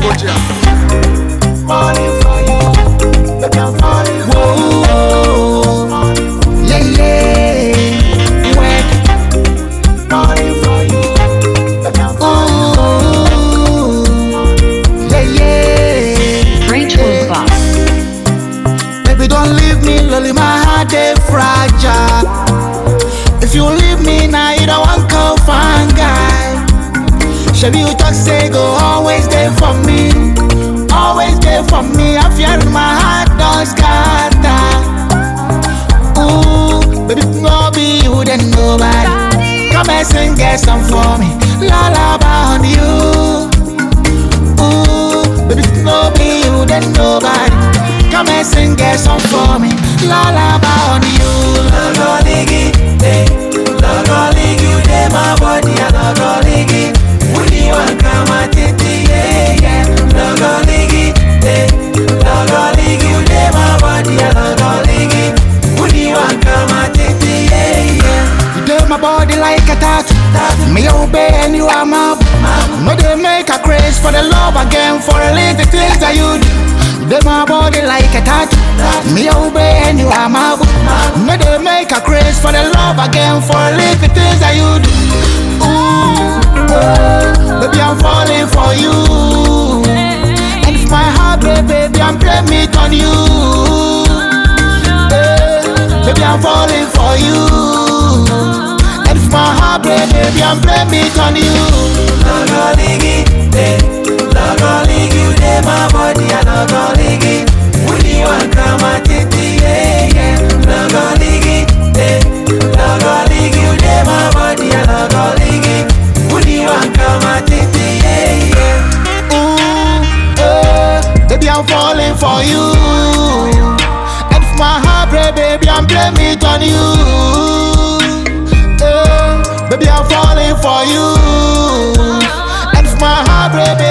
Falling for you, baby, I'm falling for you. Yeah, yeah. Work. Falling for you, baby, I'm falling for you. Yeah, yeah. Rachel Boss. Baby, don't leave me lonely, my heart is fragile. If you leave me now, you don't want to find guy. Shabby, you just say go always there for me, always there for me. I fear my heart don't scatter. Ooh, baby, no be you then nobody. Come and sing a song for me, lullaby on you. Ooh, baby, no be you then nobody. Come and sing a song for me, lullaby on you. Logo ligi, logo ligi, you dey my body, I logo ligi. Woody one come at it, yeah. Logo ligi, logo ligi, you dey my body, I logo ligi. Woody one come at it, yeah. You do my body like a tattoo. Me obey and you are my. No, they make a craze for the love again, for the little things that you do. You do my body like a tattoo. Me obey and you are my. No, they make a craze for the love again, for the little things that you do. Ooh, baby, I'm falling for you. And if my heart break, baby, I'm blaming it on you. Baby, I'm falling for you. And if my heart break, baby, I'm blaming it on you. Logo ligi, logo ligi, you dey my body, I logo ligi. Woody one come at it, yeah. Logo ligi, logo ligi, you dey my body, I logo ligi. Woody one come at it, yeah. Ooh, baby, I'm falling for you. And if my heart break, baby, I'm blaming it on you. Baby, I'm falling for you. And if my heart break,